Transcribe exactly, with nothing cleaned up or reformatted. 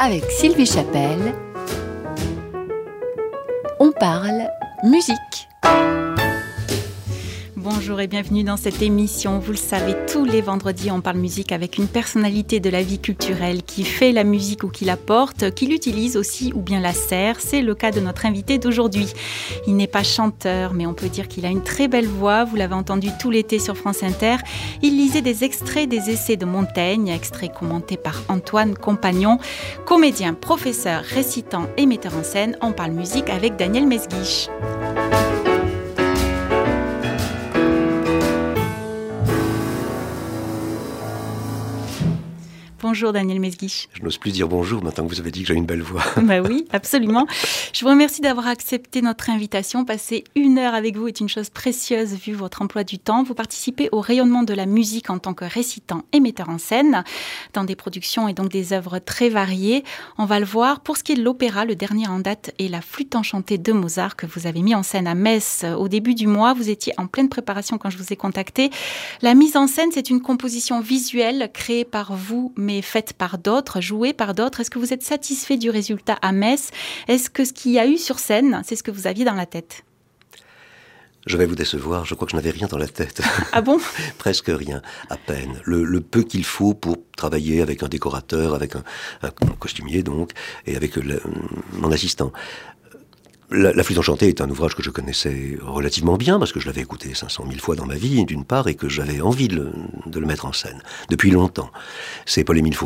avec Sylvie Chapelle. On parle musique. Bonjour et bienvenue dans cette émission. Vous le savez, tous les vendredis, on parle musique avec une personnalité de la vie culturelle qui fait la musique ou qui la porte, qui l'utilise aussi ou bien la sert. C'est le cas de notre invité d'aujourd'hui. Il n'est pas chanteur, mais on peut dire qu'il a une très belle voix. Vous l'avez entendu tout l'été sur France Inter. Il lisait des extraits des essais de Montaigne, extraits commentés par Antoine Compagnon. Comédien, professeur, récitant et metteur en scène, on parle musique avec Daniel Mesguich. Bonjour Daniel Mesguich. Je n'ose plus dire bonjour maintenant que vous avez dit que j'ai une belle voix. Bah oui, absolument. Je vous remercie d'avoir accepté notre invitation. Passer une heure avec vous est une chose précieuse vu votre emploi du temps. Vous participez au rayonnement de la musique en tant que récitant et metteur en scène dans des productions et donc des œuvres très variées. On va le voir. Pour ce qui est de l'opéra, le dernier en date est La Flûte enchantée de Mozart que vous avez mis en scène à Metz au début du mois. Vous étiez en pleine préparation quand je vous ai contacté. La mise en scène, c'est une composition visuelle créée par vous, mais faite par d'autres, jouée par d'autres. Est-ce que vous êtes satisfait du résultat à Metz ? Est-ce que ce qu'il y a eu sur scène, c'est ce que vous aviez dans la tête ? Je vais vous décevoir, je crois que je n'avais rien dans la tête. Ah bon ? Presque rien, à peine. Le, le peu qu'il faut pour travailler avec un décorateur, avec un, un costumier donc, et avec le, mon assistant. La, la Flûte enchantée est un ouvrage que je connaissais relativement bien, parce que je l'avais écouté cinq cent mille fois dans ma vie, d'une part, et que j'avais envie de le, de le mettre en scène, depuis longtemps. C'est Paul-Émile